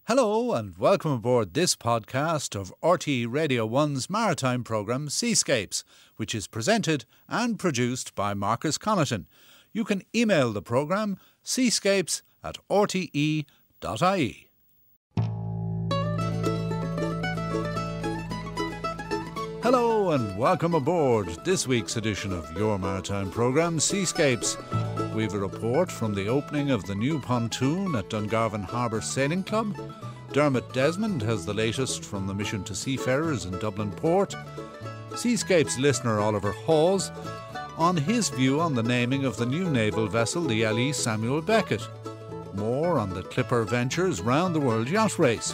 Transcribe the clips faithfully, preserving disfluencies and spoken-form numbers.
Hello and welcome aboard this podcast of R T É Radio one's maritime programme Seascapes, which is presented and produced by Marcus Connaughton. You can email the programme seascapes at r t e dot i e. Hello and welcome aboard this week's edition of your maritime programme Seascapes. We've a report from the opening of the new pontoon at Dungarvan Harbour Sailing Club. Dermot Desmond has the latest from the Mission to Seafarers in Dublin Port. Seascapes listener Oliver Hawes on his view on the naming of the new naval vessel, the L E Samuel Beckett. More on the Clipper Ventures Round the World Yacht Race.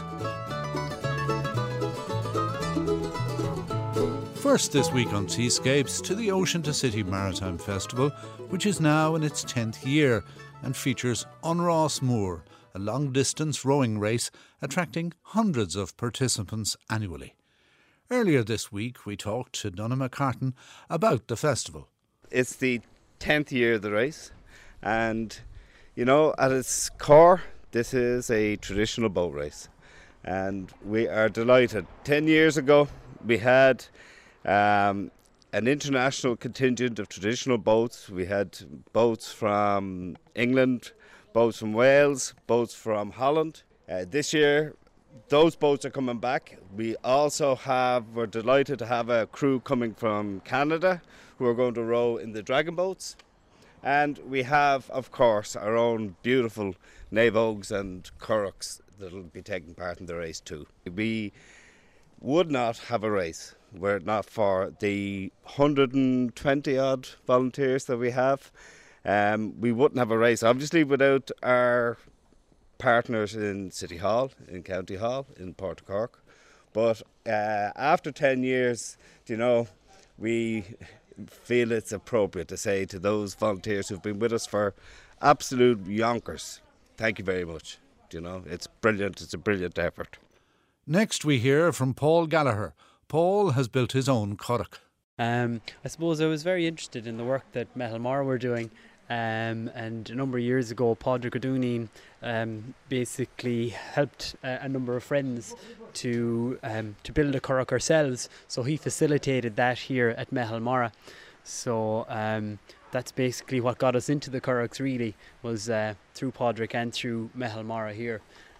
First this week on Seascapes to the Ocean to City Maritime Festival, which is now in its tenth year and features On Ross Moor, a long-distance rowing race attracting hundreds of participants annually. Earlier this week we talked to Donna McCartan about the festival. It's the tenth year of the race, and you know, at its core this is a traditional boat race, and we are delighted. Ten years ago we had Um, an international contingent of traditional boats. We had boats from England, boats from Wales, boats from Holland. Uh, this year, those boats are coming back. We also have, we're delighted to have a crew coming from Canada who are going to row in the Dragon boats. And we have, of course, our own beautiful Navogs and Currachs that will be taking part in the race too. We would not have a race were it not for the one hundred twenty odd volunteers that we have. Um, we wouldn't have a race, obviously, without our partners in City Hall, in County Hall, in Port Cork. But uh, after ten years, you know, we feel it's appropriate to say to those volunteers who've been with us for absolute yonkers, thank you very much. You know, it's brilliant, it's a brilliant effort. Next we hear from Paul Gallagher. Paul has built his own currach. Um, I suppose I was very interested in the work that Metalmara were doing, um, and a number of years ago Padraig O'Dooney um, basically helped uh, a number of friends to um, to build a currach ourselves, so he facilitated that here at Metalmara. So um, that's basically what got us into the currachs, really, was uh, through Padraig and through Metalmara here.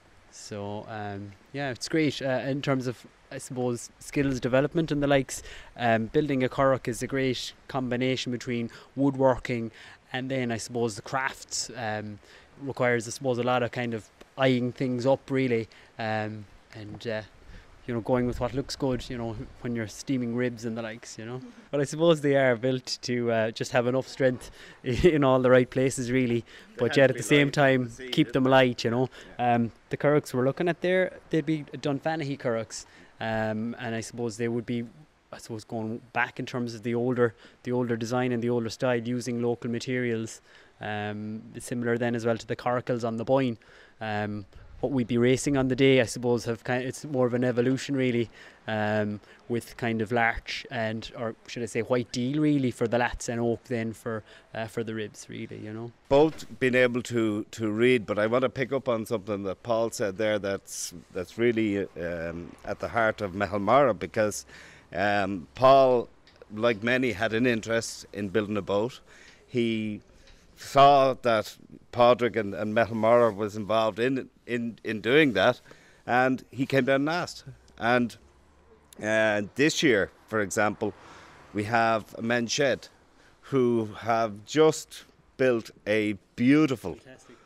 So um, yeah, it's great uh, in terms of, I suppose, skills development and the likes. Um, building a currach is a great combination between woodworking and then, I suppose, the crafts. Um, requires, I suppose, a lot of kind of eyeing things up, really, um, and uh, you know, going with what looks good, you know, when you're steaming ribs and the likes, you know. But I suppose they are built to uh, just have enough strength in all the right places, really, but yet at the same time keep them light, you know. Um, the currachs we're looking at there, they'd be Dunfanaghy currachs, um, and I suppose they would be, I suppose, going back in terms of the older the older design and the older style, using local materials. Um, similar then as well to the coracles on the Boyne. Um, what we'd be racing on the day, I suppose, have kind of, it's more of an evolution, really, um, with kind of larch and, or should I say, white deal, really, for the lats, and oak then for uh, for the ribs, really, you know. Both been able to, to read, but I want to pick up on something that Paul said there that's that's really um, at the heart of Metalmara, because um, Paul, like many, had an interest in building a boat. He saw that Padraig and, and Metalmara was involved in, in in doing that, and he came down and asked. And uh, this year, for example, we have a men's shed who have just built a beautiful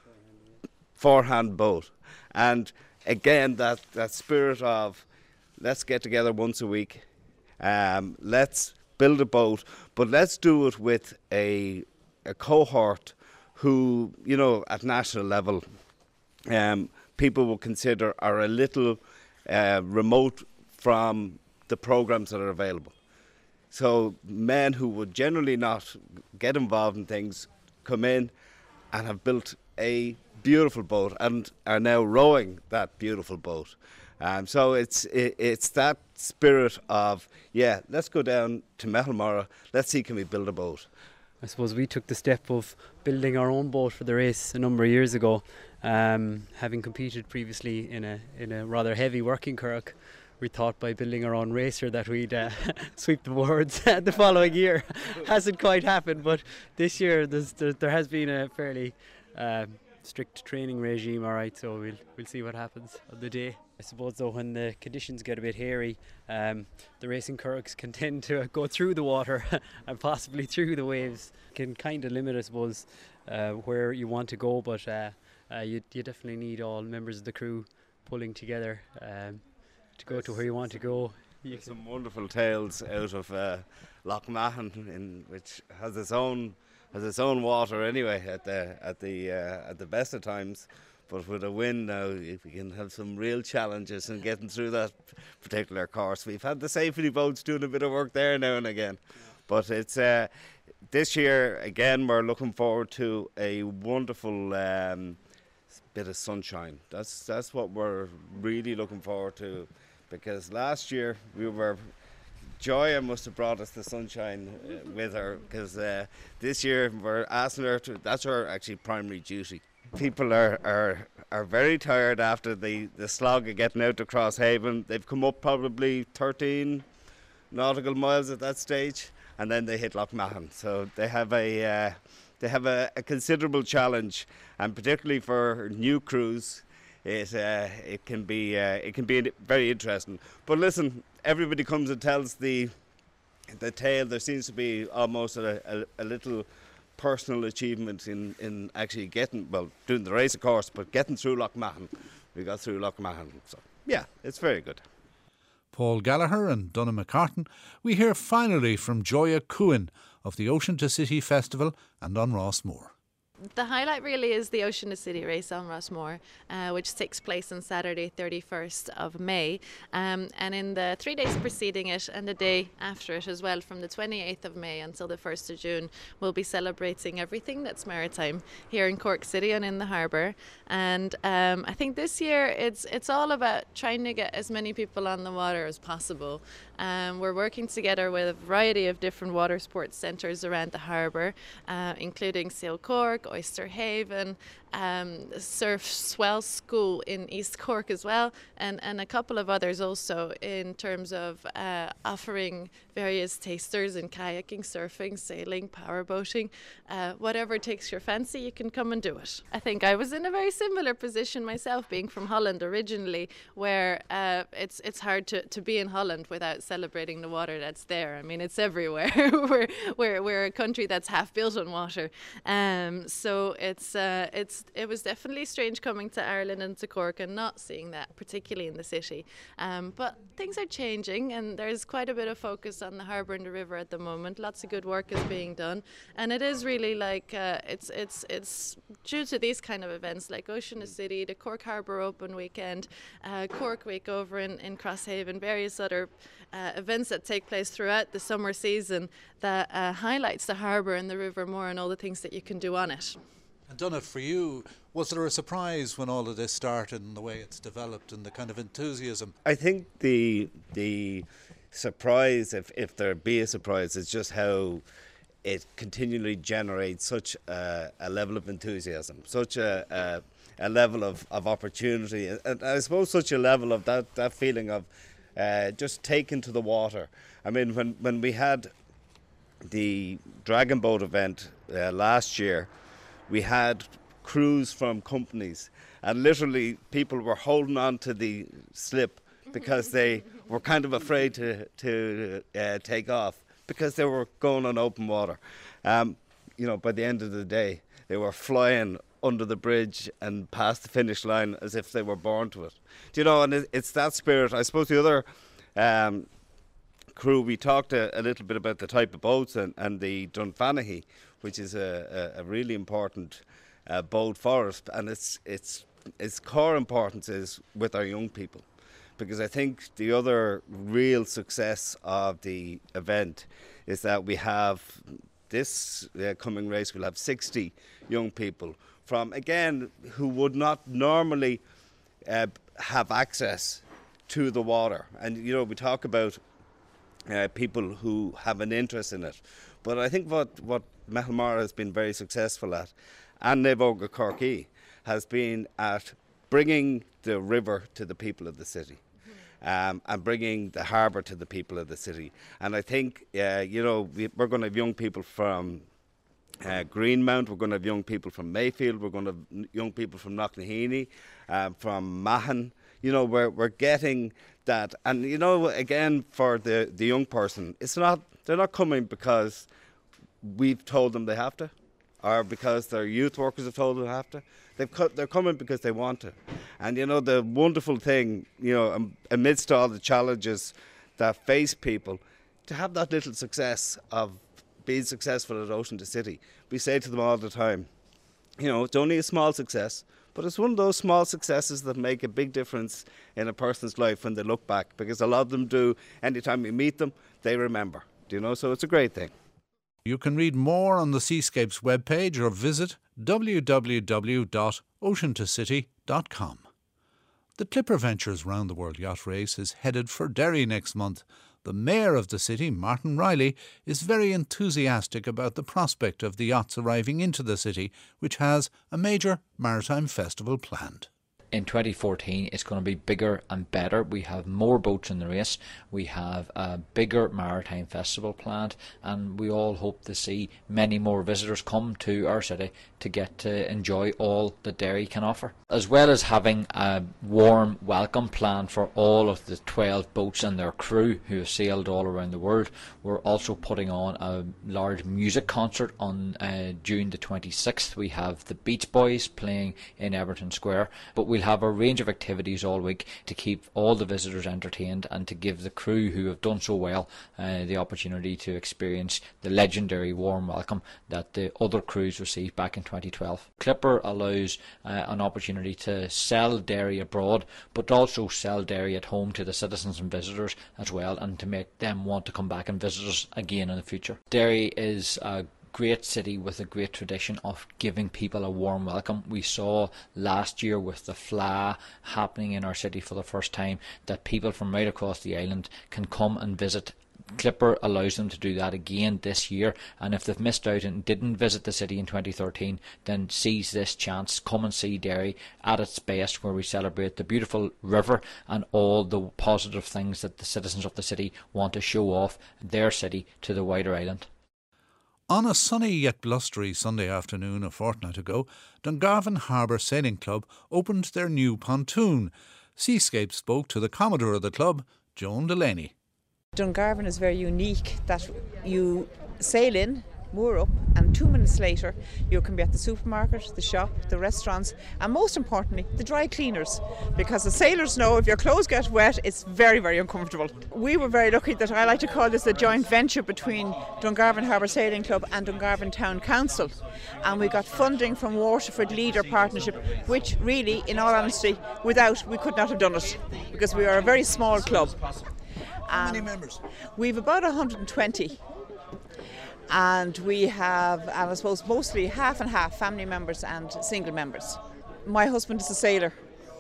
forehand boat. And again, that, that spirit of let's get together once a week, um, let's build a boat, but let's do it with a a cohort who, you know, at national level, um, people will consider are a little uh, remote from the programs that are available. So men who would generally not get involved in things come in and have built a beautiful boat and are now rowing that beautiful boat. Um, so it's it, it's that spirit of, yeah, let's go down to Metalmara, let's see, can we build a boat. I suppose we took the step of building our own boat for the race a number of years ago, Um, having competed previously in a in a rather heavy working curragh, we thought by building our own racer that we'd uh, sweep the boards the following year. Hasn't quite happened, but this year there's, there, there has been a fairly uh, strict training regime, all right, so we'll we'll see what happens on the day. I suppose though when the conditions get a bit hairy, um, the racing curraghs can tend to go through the water and possibly through the waves. Can kind of limit, I suppose, uh, where you want to go, but uh, uh, you, you definitely need all members of the crew pulling together um, to go to where you want to go. There's some wonderful tales out of uh, Loch Mahon, in which has its own has its own water anyway at the at the uh, at the best of times. But with a wind now, if we can have some real challenges in getting through that particular course. We've had the safety boats doing a bit of work there now and again. Yeah. But it's uh, this year, again, we're looking forward to a wonderful um, bit of sunshine. That's, that's what we're really looking forward to. Because last year, we were... Joya must have brought us the sunshine uh, with her. Because uh, this year, we're asking her to... That's her, actually, primary duty. People are, are are very tired after the, the slog of getting out to Crosshaven. They've come up probably thirteen nautical miles at that stage, and then they hit Loch Mahon. So they have a uh, they have a, a considerable challenge, and particularly for new crews, it uh, it can be uh, it can be very interesting. But listen, everybody comes and tells the the tale. There seems to be almost a, a, a little personal achievement in, in actually getting, well, doing the race of course, but getting through Loch Mahon. We got through Loch Mahon, so yeah, it's very good. Paul Gallagher and Donna McCartan. We hear finally from Joya Cooin of the Ocean to City Festival and on Rossmore. The highlight really is the Ocean to City race on Rossmore, uh, which takes place on Saturday thirty-first of May, um, and in the three days preceding it and the day after it as well, from the twenty-eighth of May until the first of June, we'll be celebrating everything that's maritime here in Cork City and in the harbour. And um, I think this year it's it's all about trying to get as many people on the water as possible. Um, we're working together with a variety of different water sports centres around the harbour, uh, including Sail Cork, Oyster Haven, um, Surf Swell School in East Cork as well, and, and a couple of others also in terms of uh, offering various tasters in kayaking, surfing, sailing, powerboating, uh, whatever takes your fancy, you can come and do it. I think I was in a very similar position myself, being from Holland originally, where uh, it's it's hard to, to be in Holland without celebrating the water that's there. I mean, it's everywhere. we're, we're we're a country that's half built on water, um, so it's uh, it's it was definitely strange coming to Ireland and to Cork and not seeing that, particularly in the city. Um, but things are changing, and there's quite a bit of focus on the harbour and the river at the moment. Lots of good work is being done, and it is really like uh, it's it's it's due to these kind of events like Ocean to City, the Cork Harbour Open Weekend, uh, Cork Week over in, in Crosshaven, various other uh, events that take place throughout the summer season that uh, highlights the harbour and the river more and all the things that you can do on it. And Donna, for you, was there a surprise when all of this started and the way it's developed and the kind of enthusiasm? I think the the surprise, if, if there be a surprise, is just how it continually generates such a, a level of enthusiasm, such a, a, a level of, of opportunity, and I suppose such a level of that, that feeling of uh, just taken to the water. I mean, when, when we had the Dragon Boat event uh, last year, we had crews from companies, and literally people were holding on to the slip because they were kind of afraid to, to uh, take off because they were going on open water. Um, you know, by the end of the day, they were flying under the bridge and past the finish line as if they were born to it. Do you know, and it, it's that spirit. I suppose the other um, crew, we talked a, a little bit about the type of boats and, and the Dunfanaghy, which is a, a, a really important uh, boat for us, and its its its core importance is with our young people, because I think the other real success of the event is that we have this uh, coming race. We'll have sixty young people from, again, who would not normally uh, have access to the water, and you know, we talk about uh, people who have an interest in it, but I think what what Mehalmara has been very successful at, and Naboga Corky, has been at bringing the river to the people of the city. Um, and bringing the harbour to the people of the city. And I think, uh, you know, we, we're going to have young people from uh, Greenmount, we're going to have young people from Mayfield, we're going to have young people from Knocknaheeny, uh, from Mahon. You know, we're, we're getting that. And, you know, again, for the, the young person, it's not, they're not coming because we've told them they have to, or because their youth workers have told them they have to. They've co- they're coming because they want to. And, you know, the wonderful thing, you know, um, amidst all the challenges that face people, to have that little success of being successful at Ocean to City. We say to them all the time, you know, it's only a small success, but it's one of those small successes that make a big difference in a person's life when they look back, because a lot of them do. Anytime you meet them, they remember, you know, so it's a great thing. You can read more on the Seascapes webpage or visit w w w dot ocean to city dot com. The Clipper Ventures Round the World Yacht Race is headed for Derry next month. The Mayor of the city, Martin Riley, is very enthusiastic about the prospect of the yachts arriving into the city, which has a major maritime festival planned. In twenty fourteen, it's going to be bigger and better. We have more boats in the race. We have a bigger maritime festival planned, and we all hope to see many more visitors come to our city to get to enjoy all that Derry can offer. As well as having a warm welcome planned for all of the twelve boats and their crew who have sailed all around the world, we're also putting on a large music concert on uh, June the twenty-sixth. We have the Beach Boys playing in Everton Square, but we We'll have a range of activities all week to keep all the visitors entertained and to give the crew who have done so well uh, the opportunity to experience the legendary warm welcome that the other crews received back in twenty twelve. Clipper allows uh, an opportunity to sell Derry abroad, but also sell Derry at home to the citizens and visitors as well, and to make them want to come back and visit us again in the future. Derry is a great city with a great tradition of giving people a warm welcome. We saw last year with the F L A happening in our city for the first time that people from right across the island can come and visit. Clipper allows them to do that again this year, and if they've missed out and didn't visit the city in twenty thirteen, then seize this chance. Come and see Derry at its best, where we celebrate the beautiful river and all the positive things that the citizens of the city want to show off their city to the wider island. On a sunny yet blustery Sunday afternoon a fortnight ago, Dungarvan Harbour Sailing Club opened their new pontoon. Seascape spoke to the Commodore of the club, Joan Delaney. Dungarvan is very unique that you sail in, moor up, and two minutes later you can be at the supermarket, the shop, the restaurants, and most importantly the dry cleaners, because the sailors know if your clothes get wet it's very very uncomfortable. We were very lucky that I like to call this a joint venture between Dungarvan Harbour Sailing Club and Dungarvan Town Council, and we got funding from Waterford Leader Partnership, which really, in all honesty, without we could not have done it, because we are a very small club. How many members? We've about one hundred twenty. And we have, and I suppose, mostly half and half family members and single members. My husband is a sailor,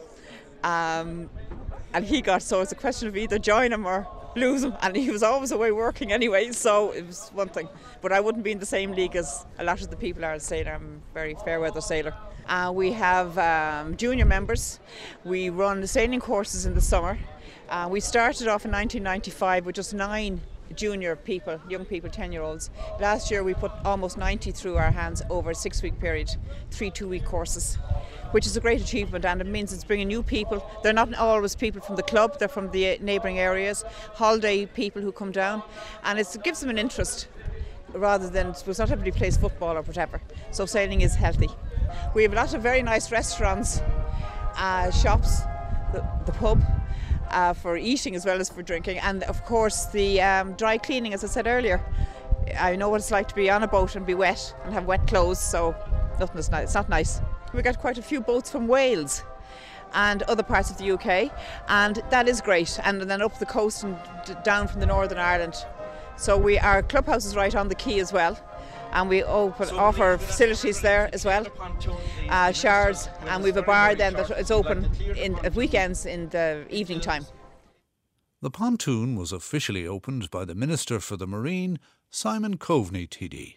um, and he got, so it's a question of either join him or lose him, and he was always away working anyway, so it was one thing. But I wouldn't be in the same league as a lot of the people are a sailor. I'm a very fair weather sailor. Uh, we have um, junior members. We run sailing courses in the summer. Uh, we started off in nineteen ninety-five with just nine junior people, young people, ten year olds. Last year we put almost ninety through our hands over a six week period, three two week courses, which is a great achievement, and it means it's bringing new people. They're not always people from the club, they're from the neighbouring areas, holiday people who come down, and it's, it gives them an interest rather than, suppose not everybody plays football or whatever, so sailing is healthy. We have a lot of very nice restaurants, uh, shops, the, the pub, Uh, for eating as well as for drinking, and of course the um, dry cleaning, as I said earlier. I know what it's like to be on a boat and be wet and have wet clothes, so nothing is nice. It's not nice. We got quite a few boats from Wales and other parts of the U K, and that is great, and then up the coast and d- down from the Northern Ireland. So we our clubhouse is right on the quay as well, and we open, offer facilities there as well, uh, showers, and we have a bar then that is open in at weekends in the evening time. The pontoon was officially opened by the Minister for the Marine, Simon Coveney T D.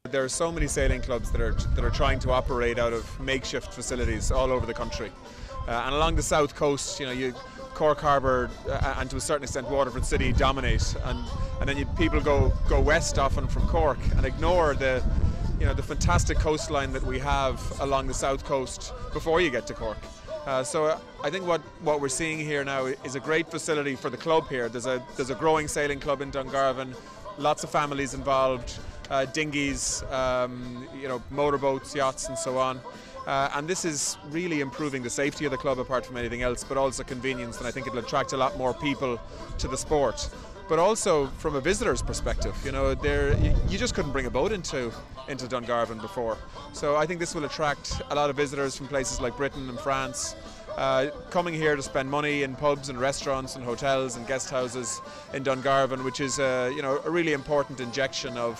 There are so many sailing clubs that are that are trying to operate out of makeshift facilities all over the country, uh, and along the south coast, you know, you, Cork Harbour uh, and to a certain extent Waterford City dominate, and and then you, people go go west often from Cork and ignore the, you know, the fantastic coastline that we have along the south coast before you get to Cork. Uh, so uh, I think what, what we're seeing here now is a great facility for the club here. There's a there's a growing sailing club in Dungarvan, lots of families involved. Uh, dinghies, um, you know, motorboats, yachts, and so on. Uh, and this is really improving the safety of the club, apart from anything else, but also convenience. And I think it'll attract a lot more people to the sport. But also from a visitor's perspective, you know, there you, you just couldn't bring a boat into into Dungarvan before. So I think this will attract a lot of visitors from places like Britain and France. Uh, coming here to spend money in pubs and restaurants and hotels and guest houses in Dungarvan, which is a, you know, a really important injection of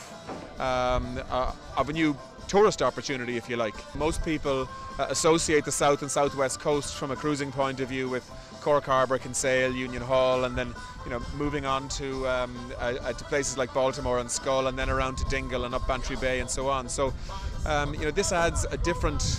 um, uh, of a new tourist opportunity, if you like. Most people uh, associate the south and southwest coast from a cruising point of view with Cork Harbour, Kinsale, Union Hall, and then, you know, moving on to um, uh, to places like Baltimore and Schull, and then around to Dingle and up Bantry Bay and so on. So um, you know, this adds a different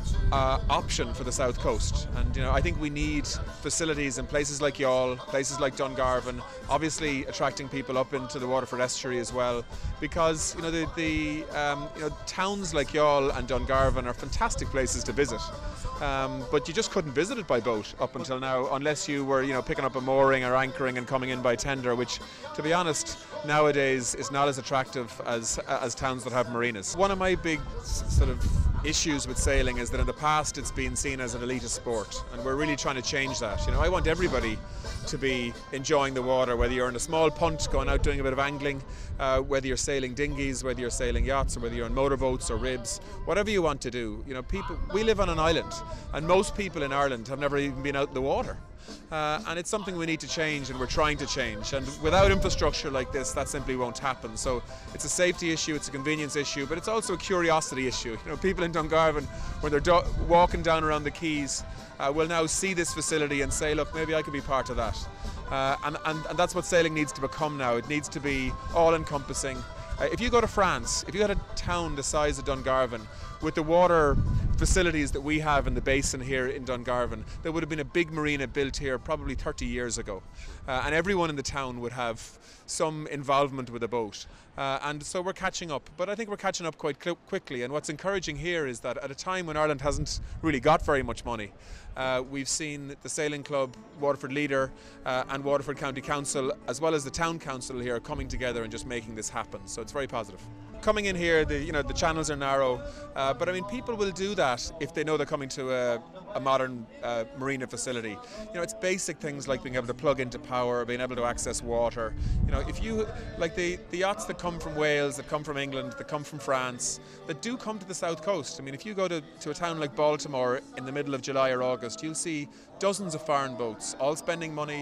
Uh, option for the south coast, and you know, I think we need facilities in places like Youghal, places like Dungarvan, obviously attracting people up into the Waterford estuary as well, because you know the, the um, you know, towns like Youghal and Dungarvan are fantastic places to visit, um, but you just couldn't visit it by boat up until now, unless you were, you know, picking up a mooring or anchoring and coming in by tender, which, to be honest, nowadays is not as attractive as as towns that have marinas. One of my big sort of issues with sailing is that in the past it's been seen as an elitist sport, and we're really trying to change that. You know, I want everybody to be enjoying the water, whether you're in a small punt going out doing a bit of angling, uh, whether you're sailing dinghies, whether you're sailing yachts, or whether you're on motorboats or ribs, whatever you want to do. You know, people, we live on an island, and most people in Ireland have never even been out in the water. Uh, and it's something we need to change, and we're trying to change, and without infrastructure like this, that simply won't happen. So it's a safety issue, it's a convenience issue, but it's also a curiosity issue. You know, people in Dungarvan, when they're do- walking down around the quays, uh, will now see this facility and say, look, maybe I could be part of that. Uh, and, and, and that's what sailing needs to become now. It needs to be all-encompassing. Uh, if you go to France, if you had a town the size of Dungarvan, with the water facilities that we have in the basin here in Dungarvan, there would have been a big marina built here probably thirty years ago. Uh, and everyone in the town would have some involvement with a boat. Uh, and so we're catching up. But I think we're catching up quite cl- quickly. And what's encouraging here is that at a time when Ireland hasn't really got very much money, uh, we've seen the Sailing Club, Waterford Leader uh, and Waterford County Council, as well as the Town Council here, coming together and just making this happen. So it's very positive. Coming in here, the you know the channels are narrow, uh, but I mean, people will do that if they know they're coming to a, a modern uh, marina facility. You know, it's basic things like being able to plug into power, being able to access water. You know, if you like the the yachts that come from Wales, that come from England, that come from France, that do come to the south coast. I mean, if you go to to a town like Baltimore in the middle of July or August, you'll see dozens of foreign boats, all spending money.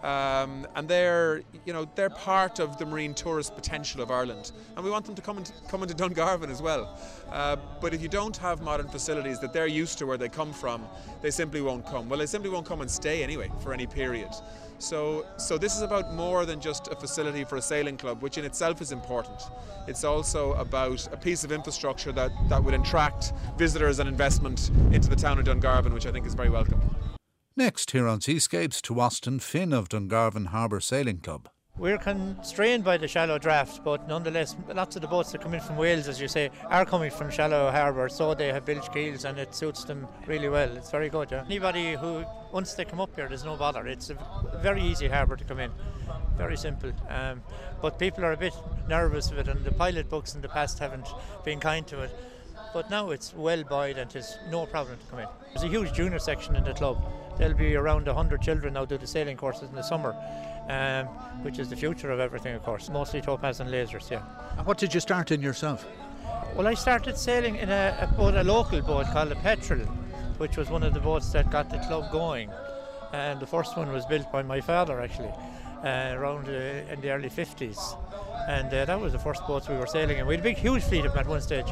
Um, and they're, you know, they're part of the marine tourist potential of Ireland, and we want them to come into, come into Dungarvan as well. Uh, but if you don't have modern facilities that they're used to where they come from, they simply won't come. Well, they simply won't come and stay anyway for any period. So, so this is about more than just a facility for a sailing club, which in itself is important. It's also about a piece of infrastructure that, that would attract visitors and investment into the town of Dungarvan, which I think is very welcome. Next, here on Seascapes, to Austin Finn of Dungarvan Harbour Sailing Club. We're constrained by the shallow draft, but nonetheless, lots of the boats that come in from Wales, as you say, are coming from shallow harbour, so they have bilge keels and it suits them really well. It's very good, yeah. Anybody who, once they come up here, there's no bother. It's a very easy harbour to come in, very simple. Um, but people are a bit nervous of it, and the pilot books in the past haven't been kind to it. But now it's well buoyed and it's no problem to come in. There's a huge junior section in the club. There'll be around one hundred children now do the sailing courses in the summer, um, which is the future of everything, of course. Mostly topaz and lasers, yeah. And what did you start in yourself? Well, I started sailing in a, a boat, a local boat called the Petrel, which was one of the boats that got the club going. And the first one was built by my father, actually, uh, around uh, in the early fifties. And uh, that was the first boats we were sailing in. We had a big, huge fleet of them at one stage.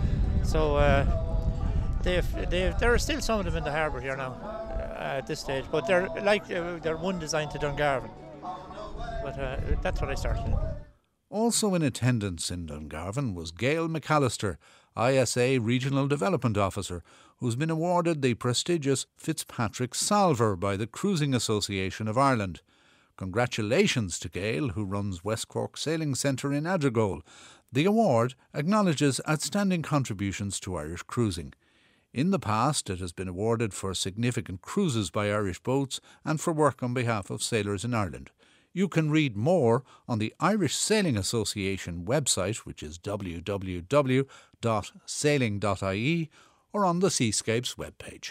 So uh, they've, they've, there are still some of them in the harbour here now uh, at this stage, but they're like uh, they're one designed to Dungarvan. But uh, that's what I started in. Also in attendance in Dungarvan was Gail McAllister, I S A Regional Development Officer, who's been awarded the prestigious Fitzpatrick Salver by the Cruising Association of Ireland. Congratulations to Gail, who runs West Cork Sailing Centre in Adrigole. The award acknowledges outstanding contributions to Irish cruising. In the past, it has been awarded for significant cruises by Irish boats and for work on behalf of sailors in Ireland. You can read more on the Irish Sailing Association website, which is w w w dot sailing dot i e, or on the Seascapes webpage.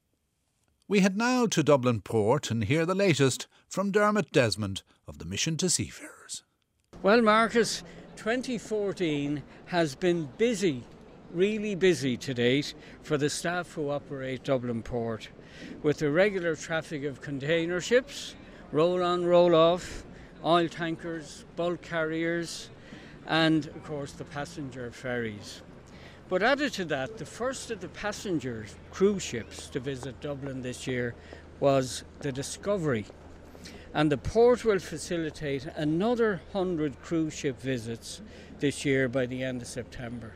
We head now to Dublin Port and hear the latest from Dermot Desmond of the Mission to Seafarers. Well, Marcus, twenty fourteen has been busy, really busy to date for the staff who operate Dublin Port, with the regular traffic of container ships, roll-on, roll-off, oil tankers, bulk carriers, and, of course, the passenger ferries. But added to that, the first of the passenger cruise ships to visit Dublin this year was the Discovery. And the port will facilitate another one hundred cruise ship visits this year by the end of September.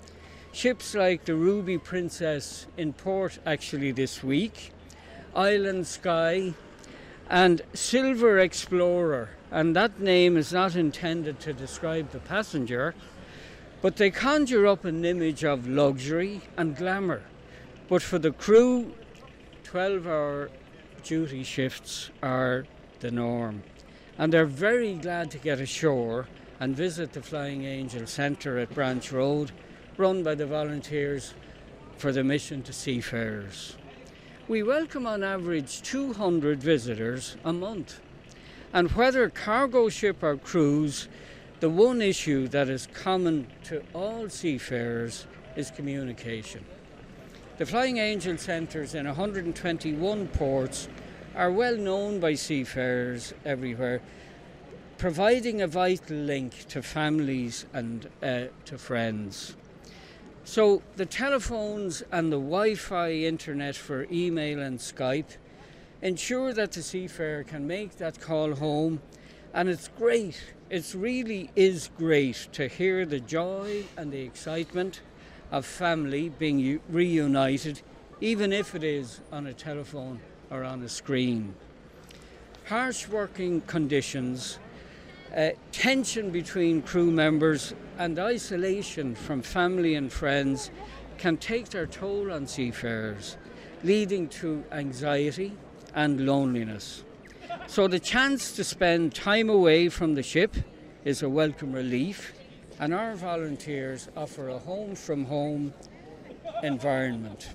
Ships like the Ruby Princess in port actually this week, Island Sky, and Silver Explorer, and that name is not intended to describe the passenger, but they conjure up an image of luxury and glamour. But for the crew, twelve-hour duty shifts are the norm, and they're very glad to get ashore and visit the Flying Angel Centre at Branch Road, run by the volunteers for the Mission to Seafarers. We welcome on average two hundred visitors a month, and whether cargo ship or cruise, the one issue that is common to all seafarers is communication. The Flying Angel Centres in one hundred twenty-one ports are well known by seafarers everywhere, providing a vital link to families and uh, to friends. So the telephones and the Wi-Fi internet for email and Skype ensure that the seafarer can make that call home, and it's great. It really is great to hear the joy and the excitement of family being u- reunited, even if it is on a telephone or on a screen. Harsh working conditions, uh, tension between crew members, and isolation from family and friends can take their toll on seafarers, leading to anxiety and loneliness. So the chance to spend time away from the ship is a welcome relief, and our volunteers offer a home from home environment.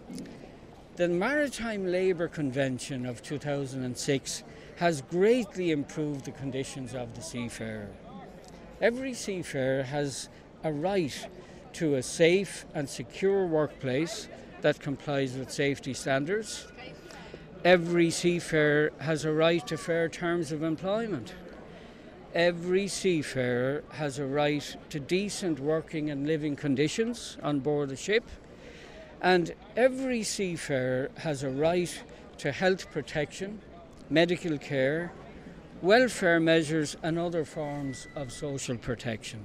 The Maritime Labour Convention of two thousand six has greatly improved the conditions of the seafarer. Every seafarer has a right to a safe and secure workplace that complies with safety standards. Every seafarer has a right to fair terms of employment. Every seafarer has a right to decent working and living conditions on board the ship. And every seafarer has a right to health protection, medical care, welfare measures and other forms of social protection.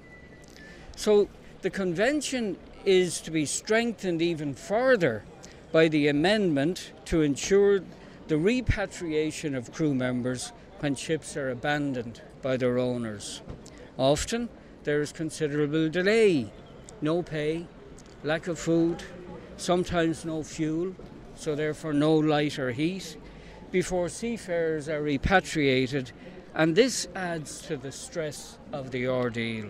So the convention is to be strengthened even further by the amendment to ensure the repatriation of crew members when ships are abandoned by their owners. Often there is considerable delay, no pay, lack of food, sometimes no fuel, so therefore no light or heat, before seafarers are repatriated, and this adds to the stress of the ordeal.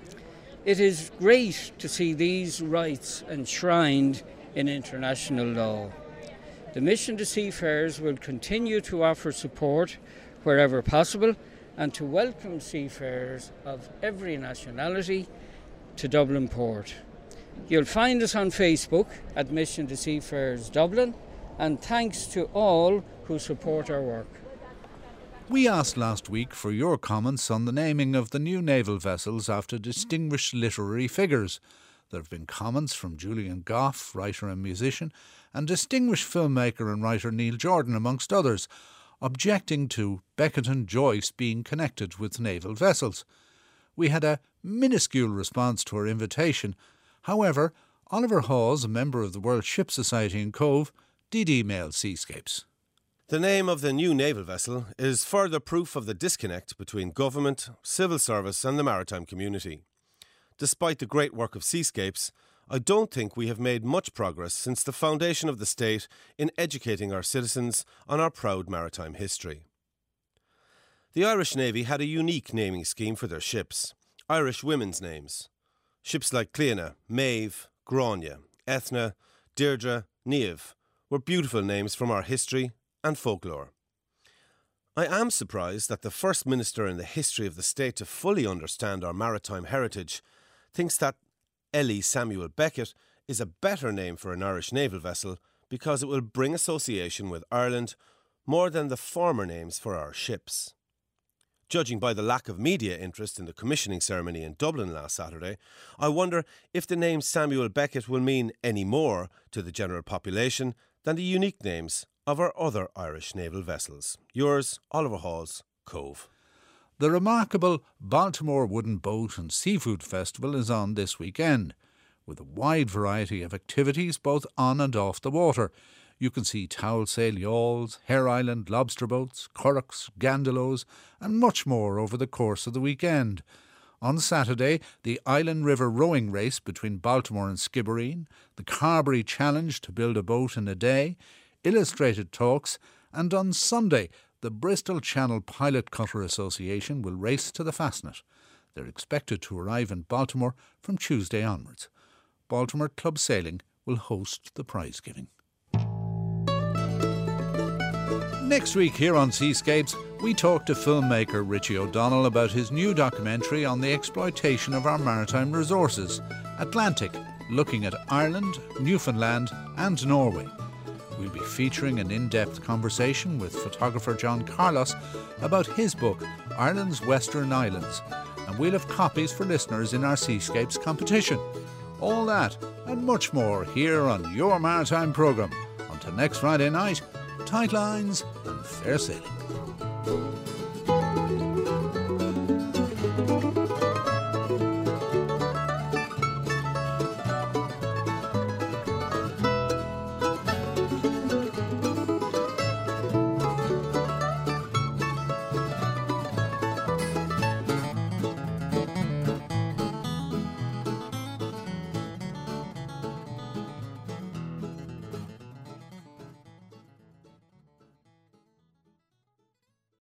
It is great to see these rights enshrined in international law. The Mission to Seafarers will continue to offer support wherever possible and to welcome seafarers of every nationality to Dublin Port. You'll find us on Facebook at Mission to Seafarers Dublin, and thanks to all who support our work. We asked last week for your comments on the naming of the new naval vessels after distinguished literary figures. There have been comments from Julian Gough, writer and musician, and distinguished filmmaker and writer Neil Jordan, amongst others, objecting to Beckett and Joyce being connected with naval vessels. we had a minuscule response to our invitation. However, Oliver Hawes, a member of the World Ship Society in Cove, did email Seascapes. The name of the new naval vessel is further proof of the disconnect between government, civil service and the maritime community. Despite the great work of Seascapes, I don't think we have made much progress since the foundation of the state in educating our citizens on our proud maritime history. The Irish Navy had a unique naming scheme for their ships, Irish women's names. Ships like Cleana, Maeve, Grania, Ethna, Deirdre, Niamh were beautiful names from our history and folklore. I am surprised that the first minister in the history of the state to fully understand our maritime heritage thinks that Ellie Samuel Beckett is a better name for an Irish naval vessel because it will bring association with Ireland more than the former names for our ships. Judging by the lack of media interest in the commissioning ceremony in Dublin last Saturday, I wonder if the name Samuel Beckett will mean any more to the general population than the unique names of our other Irish naval vessels. Yours, Oliver Hawes, Cove. The remarkable Baltimore Wooden Boat and Seafood Festival is on this weekend, with a wide variety of activities both on and off the water. You can see towel sail yawls, Hare Island lobster boats, currachs, gandalos and much more over the course of the weekend. On Saturday, the Island River rowing race between Baltimore and Skibbereen, the Carbery Challenge to build a boat in a day, illustrated talks, and on Sunday, the Bristol Channel Pilot Cutter Association will race to the Fastnet. They're expected to arrive in Baltimore from Tuesday onwards. Baltimore Club Sailing will host the prize giving. Next week here on Seascapes, we talk to filmmaker Richie O'Donnell about his new documentary on the exploitation of our maritime resources, Atlantic, looking at Ireland, Newfoundland and Norway. We'll be featuring an in-depth conversation with photographer John Carlos about his book, Ireland's Western Islands, and we'll have copies for listeners in our Seascapes competition. All that and much more here on Your Maritime programme. Until next Friday night, tight lines and fair sailing.